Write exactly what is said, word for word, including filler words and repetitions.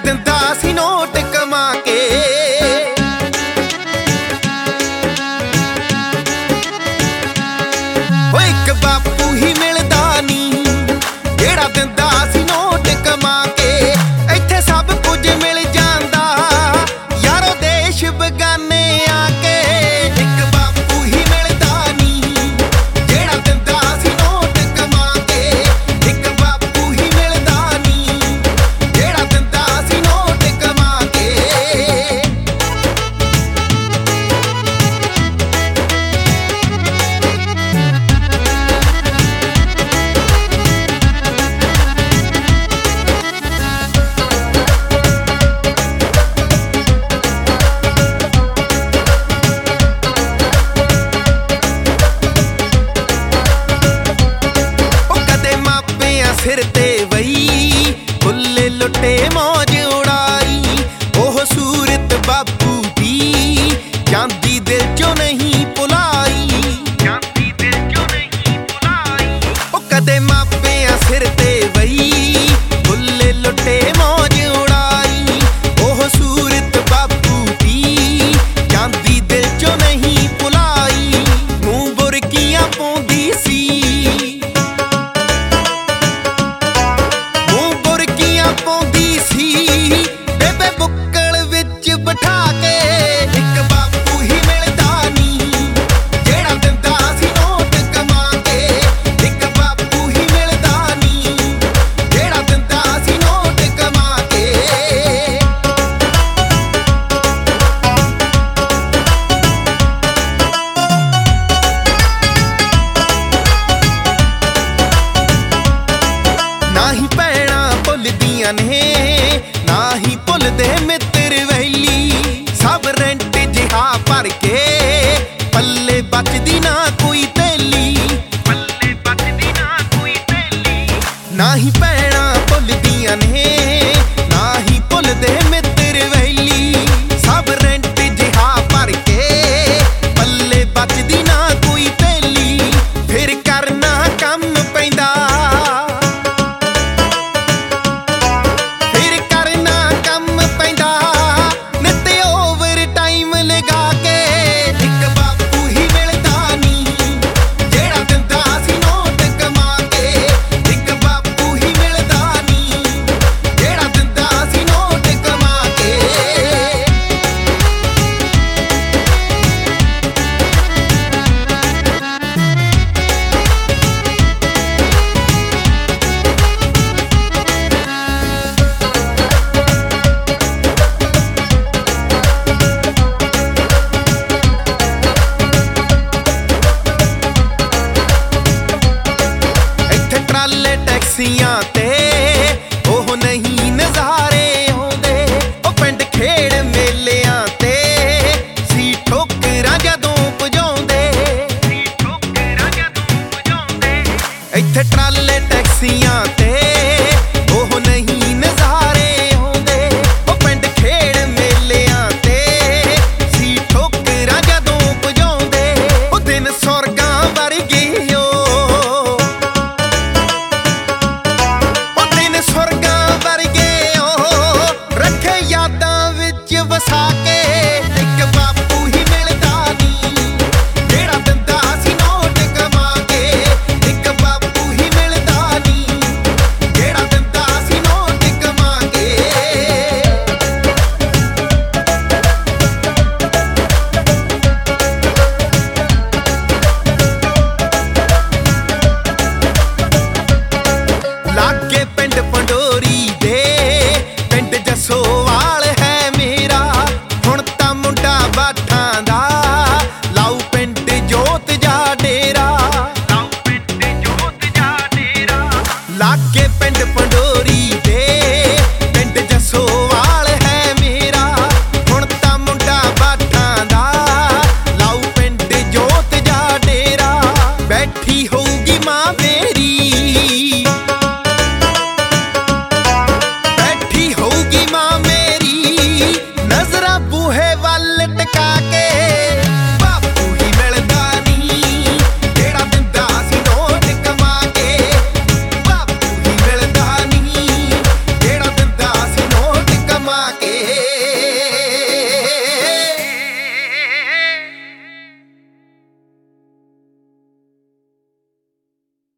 ਦਿੰਦਾ ਸੀ ਨੋਟ ਕਮਾ ਕੇ। ਓਏ ਇੱਕ ਬਾਪੂ ਹੀ ਮਿਲਦਾ ਨੀ ਜਿਹੜਾ ਦਿੰਦਾ ਸੀ ਨੋਟ ਕਮਾ ਕੇ। ਇੱਥੇ ਸਭ ਕੁਝ ਮਿਲ ਜਾਂਦਾ ਯਾਰੋ ਦੇਸ਼ ਬਗਾਨੇ ਆ ਕੇ। ਇੱਕ ਬਾਪੂ ਹੀ ਮਿਲਦਾ ਨੀ ਜਿਹੜਾ ਦਿੰਦਾ ਸੀ ਨੋਟ ਕਮਾ ਕੇ। ਇੱਕ ਬਾਪੂ ਹੀ ਮਿਲਦਾ ਨੀ ਜਿਹੜਾ ਦਿੰਦਾ ਸੀ ਨੋਟ ਕਮਾ ਕੇ। ਸਿਰ ਤੇ ਵਈ ਫੁੱਲੇ ਲੁੱਟੇ ਮੌਜ ਉਡਾਈ। ਉਹ ਸੂਰਤ ਬਾਪੂ ਦੀ ਜਾਂਦੀ ਦਿਲ ਚੋਂ ਨਹੀਂ ਭੁਲਾਈ। ਜਾਂਦੀ ਦਿਲ ਚੋਂ ਨਹੀਂ ਭੁਲਾਈ। ਉਹ ਕਦੇ ਮਾਪਿਆਂ ਸਿਰ ਤੇ ਵਈ ਫੁੱਲੇ ਲੁੱਟੇ ਮੌਜ ਉਡਾਈ। ਉਹ ਸੂਰਤ ਬਾਪੂ ਦੀ ਜਾਂਦੀ ਦਿਲ ਚੋਂ ਨਹੀਂ ਭੁਲਾਈ। ਮੂੰਹ ਬੁਰਕੀਆਂ ਪਾਉਂਦੀ ਸੀ ਪਾਉਂਦੀ ਸੀ ਬੇਬੇ ਬੁੱਕਲ ਵਿੱਚ ਬਿਠਾ ਕੇ। ਇੱਕ ਬਾਪੂ ਹੀ ਮਿਲਦਾ ਨੀ ਜਿਹੜਾ ਦਿੰਦਾ ਸੀ ਨੋਟ ਕਮਾ ਕੇ। ਇੱਕ ਬਾਪੂ ਹੀ ਮਿਲਦਾ ਨੀ ਜਿਹੜਾ ਦਿੰਦਾ ਸੀ ਨੋਟ ਕਮਾ ਕੇ। ਨਾ ਹੀ ਭੈਣਾਂ ਭੁੱਲਦੀਆਂ ਨੇ